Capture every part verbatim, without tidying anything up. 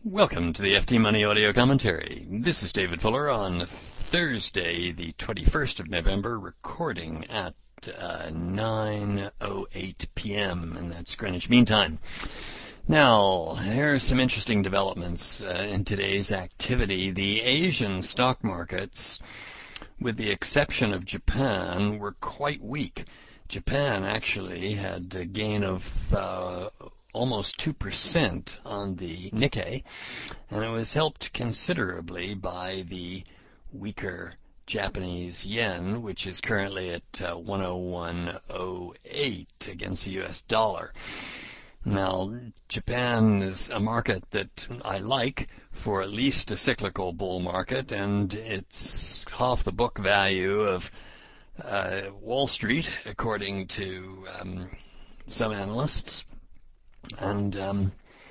Welcome to the F T Money Audio Commentary. This is David Fuller on Thursday, the twenty-first of November, recording at uh, nine oh eight p m and that's Greenwich Mean Time. Now, here are some interesting developments uh, in today's activity. The Asian stock markets, with the exception of Japan, were quite weak. Japan actually had a gain of uh, almost two percent on the Nikkei, and it was helped considerably by the weaker Japanese yen, which is currently at uh, one oh one point oh eight against the U S dollar. Now, Japan is a market that I like for at least a cyclical bull market, and it's half the book value of uh, Wall Street, according to um, some analysts, and um,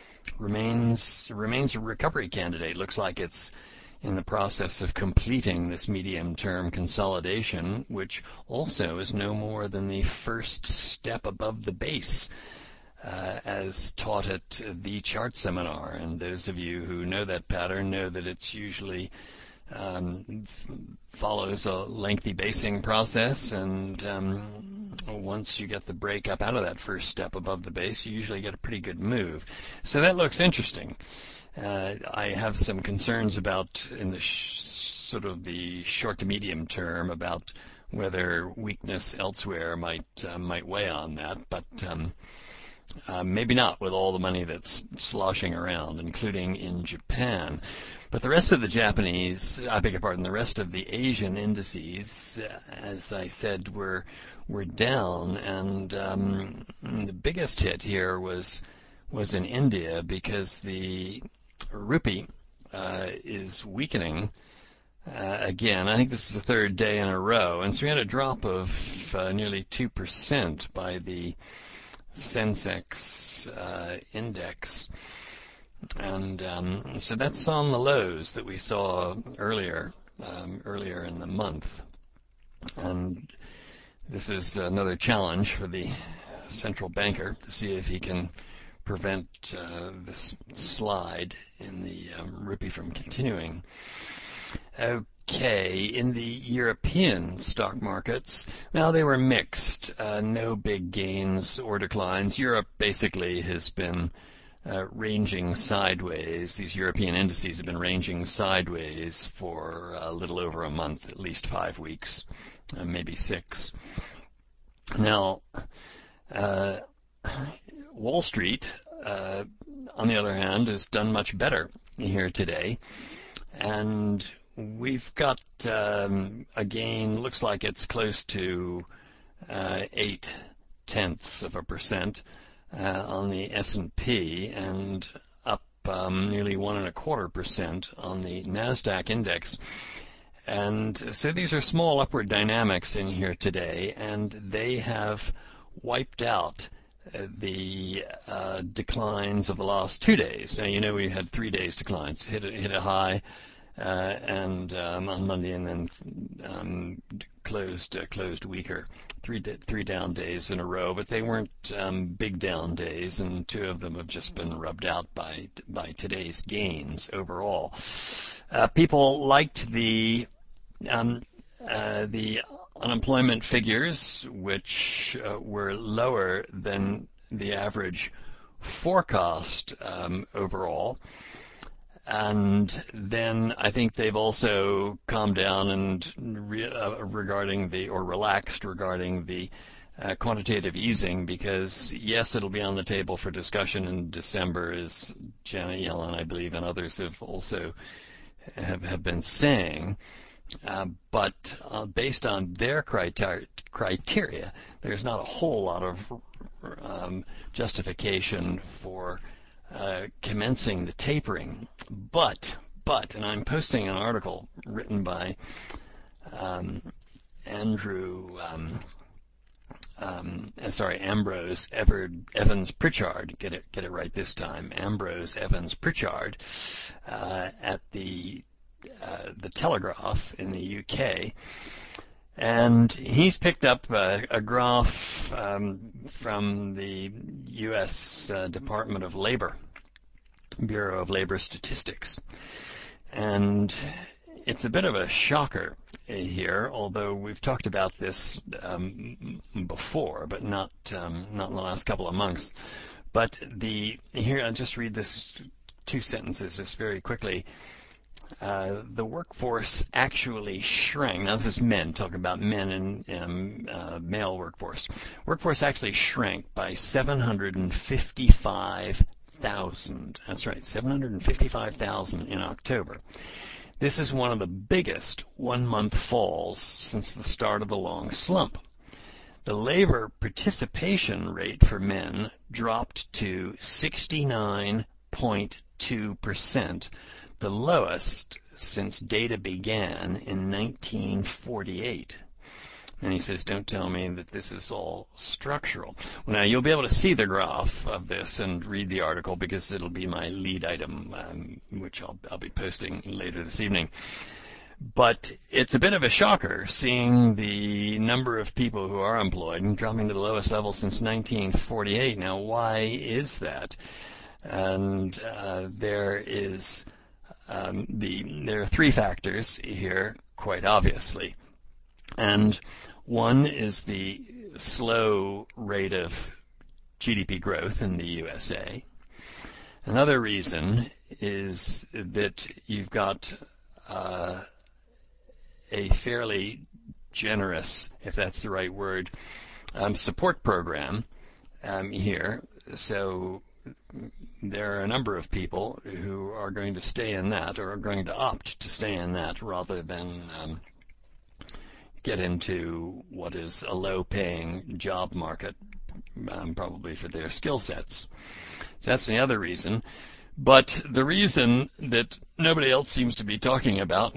remains remains a recovery candidate. Looks like it's in the process of completing this medium-term consolidation, which also is no more than the first step above the base, uh, as taught at the chart seminar. And those of you who know that pattern know that it's usually um, f- follows a lengthy basing process, and um, once you get the break up out of that first step above the base, you usually get a pretty good move. So that looks interesting. Uh, I have some concerns about, in the sh- sort of the short to medium term, about whether weakness elsewhere might uh, might weigh on that, but um, uh, maybe not with all the money that's sloshing around, including in Japan. But the rest of the Japanese, I beg your pardon, the rest of the Asian indices, uh, as I said, were were down, and um, the biggest hit here was was in India, because the rupee uh, is weakening uh, again. I think this is the third day in a row, and so we had a drop of uh, nearly two percent by the Sensex uh, index. And um, so that's on the lows that we saw earlier, um, earlier in the month. And this is another challenge for the central banker to see if he can prevent uh, this slide in the um, rupee from continuing. Okay, in the European stock markets, well, they were mixed. Uh, no big gains or declines. Europe basically has been Uh, ranging sideways. These European indices have been ranging sideways for a little over a month, at least five weeks, uh, maybe six. Now, uh, Wall Street, uh, on the other hand, has done much better here today, and we've got um, a gain, looks like it's close to uh, eight tenths of a percent Uh, on the S and P, and up um, nearly one and a quarter percent on the NASDAQ index. And so these are small upward dynamics in here today, and they have wiped out uh, the uh, declines of the last two days. Now, you know, we had three days declines, hit a, hit a high uh, and um, on Monday, and then um, closed uh, closed weaker. Three three down days in a row, but they weren't um, big down days, and two of them have just been rubbed out by by today's gains overall. Uh, people liked the um, uh, the unemployment figures, which uh, were lower than the average forecast um, overall. And then I think they've also calmed down and re- uh, regarding the, or relaxed regarding the uh, quantitative easing, because yes, it'll be on the table for discussion in December, as Janet Yellen, I believe, and others have also have, have been saying. Uh, but uh, based on their criteria, criteria, there's not a whole lot of um, justification for Uh, commencing the tapering. But, but, and I'm posting an article written by um, Andrew, um, um, sorry, Ambrose Everett, Evans Pritchard, get it, get it right this time, Ambrose Evans Pritchard, uh, at the uh, the Telegraph in the U K. And he's picked up a, a graph um, from the U S uh, Department of Labor, Bureau of Labor Statistics. And it's a bit of a shocker here, although we've talked about this um, before, but not um, not in the last couple of months. But the here, I'll just read this two sentences just very quickly. Uh, the workforce actually shrank. Now this is men, talking about men and um, uh, male workforce. Workforce actually shrank by seven hundred fifty-five thousand. That's right, seven hundred fifty-five thousand in October. This is one of the biggest one-month falls since the start of the long slump. The labor participation rate for men dropped to sixty-nine point two percent, the lowest since data began in nineteen forty-eight. And he says, don't tell me that this is all structural. Well, now, you'll be able to see the graph of this and read the article because it'll be my lead item, um, which I'll, I'll be posting later this evening. But it's a bit of a shocker seeing the number of people who are employed and dropping to the lowest level since nineteen forty-eight. Now, why is that? And uh, there is um, the there are three factors here, quite obviously. And one is the slow rate of G D P growth in the U S A. Another reason is that you've got uh, a fairly generous, if that's the right word, um, support program um, here. So there are a number of people who are going to stay in that, or are going to opt to stay in that, rather than um, get into what is a low-paying job market, um, probably for their skill sets. So that's the other reason. But the reason that nobody else seems to be talking about,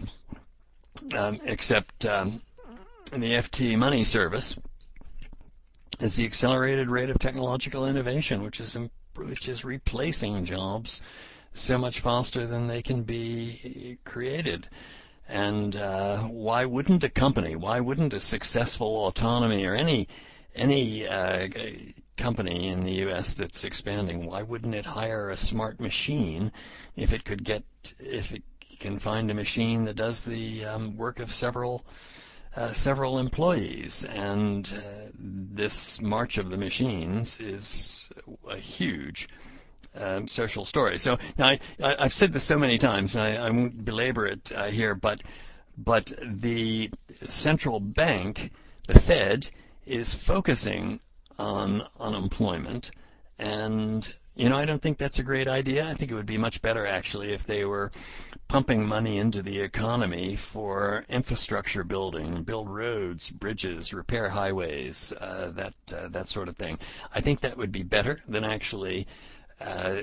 um, except um, the F T Money Service, is the accelerated rate of technological innovation, which is which is replacing jobs so much faster than they can be created. And uh, why wouldn't a company, why wouldn't a successful autonomy or any any uh, company in the U S that's expanding, why wouldn't it hire a smart machine if it could get, if it can find a machine that does the um, work of several uh, several employees? And uh, this march of the machines is a huge Um, social story. So now I, I, I've said this so many times, and I, I won't belabor it uh, here, but but the central bank, the Fed, is focusing on unemployment, and you know I don't think that's a great idea. I think it would be much better actually if they were pumping money into the economy for infrastructure building, build roads, bridges, repair highways, uh, that uh, that sort of thing. I think that would be better than actually Uh,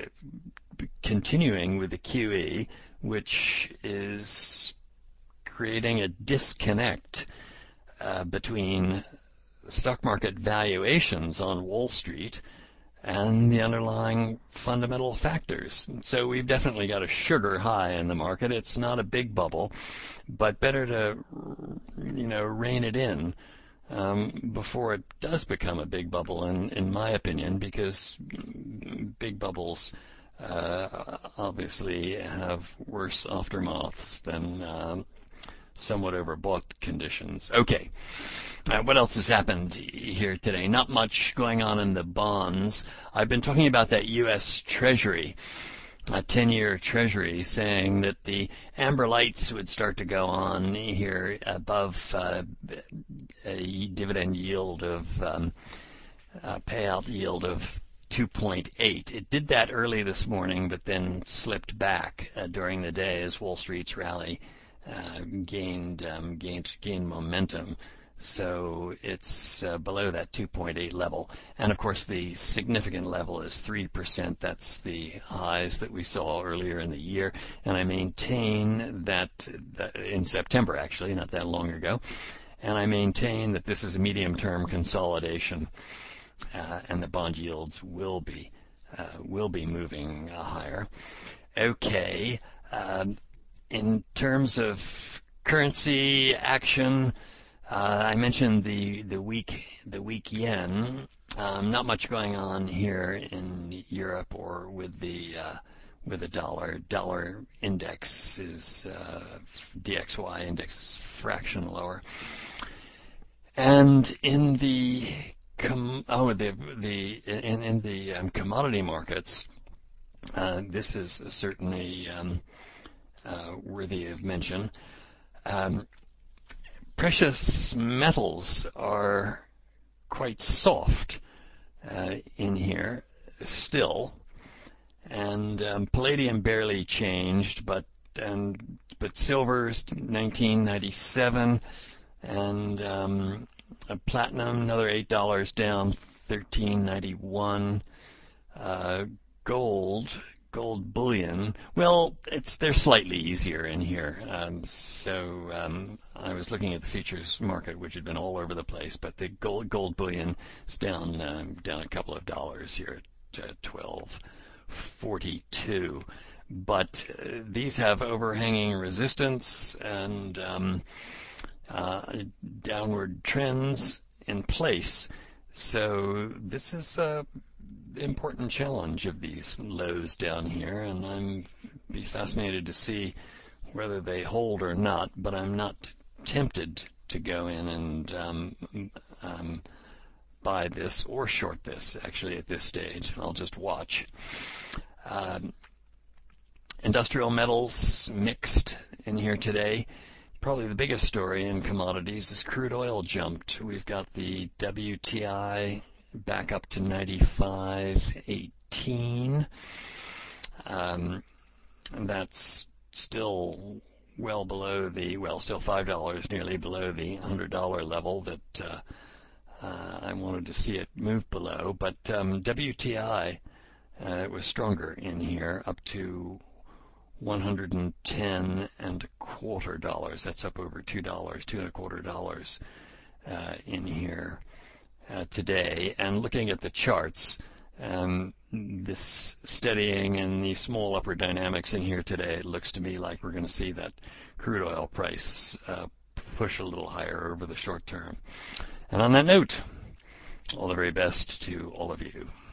continuing with the Q E, which is creating a disconnect uh, between stock market valuations on Wall Street and the underlying fundamental factors. So we've definitely got a sugar high in the market. It's not a big bubble, but better to, you know, rein it in Um, before it does become a big bubble, in, in my opinion, because big bubbles uh, obviously have worse aftermaths than um, somewhat overbought conditions. Okay, uh, what else has happened here today? Not much going on in the bonds. I've been talking about that U S Treasury, a ten-year Treasury, saying that the amber lights would start to go on here above uh, a dividend yield of um, a payout yield of two point eight. It did that early this morning, but then slipped back uh, during the day as Wall Street's rally uh, gained um, gained gained momentum. So it's uh, below that two point eight level. And of course the significant level is three percent. That's the highs that we saw earlier in the year. And I maintain that, that in September, actually, not that long ago. And I maintain that this is a medium-term consolidation, uh, and the bond yields will be uh, will be moving uh, higher. Okay, um, in terms of currency action, Uh, I mentioned the the weak the weak yen. Um, not much going on here in Europe or with the uh, with a dollar. Dollar index is uh, D X Y index is fraction lower. And in the com- oh the the in in the um, commodity markets, uh, this is certainly um, uh, worthy of mention. Um, precious metals are quite soft uh, in here still, and um, palladium barely changed, but and but silver's nineteen ninety-seven, and um, platinum another eight dollars down, thirteen ninety-one. Uh, gold. Gold bullion. Well, it's they're slightly easier in here. Um, so um, I was looking at the futures market, which had been all over the place, but the gold gold bullion is down um, down a couple of dollars here at uh, twelve forty-two. But uh, these have overhanging resistance and um, uh, downward trends in place. So this is a important challenge of these lows down here, and I'm be fascinated to see whether they hold or not, but I'm not tempted to go in and um, um, buy this or short this actually at this stage. I'll just watch. Um, industrial metals mixed in here today. Probably the biggest story in commodities is crude oil jumped. We've got the W T I back up to ninety-five eighteen. Um, and that's still well below the, well, still five dollars nearly below the one hundred dollar level that uh, uh, I wanted to see it move below. But um, W T I uh, was stronger in here, up to one hundred ten and a quarter dollars. That's up over two dollars, two and a quarter dollars uh, in here. Uh, today, and looking at the charts, um, this steadying and the small upward dynamics in here today, it looks to me like we're going to see that crude oil price uh, push a little higher over the short term. And on that note, all the very best to all of you.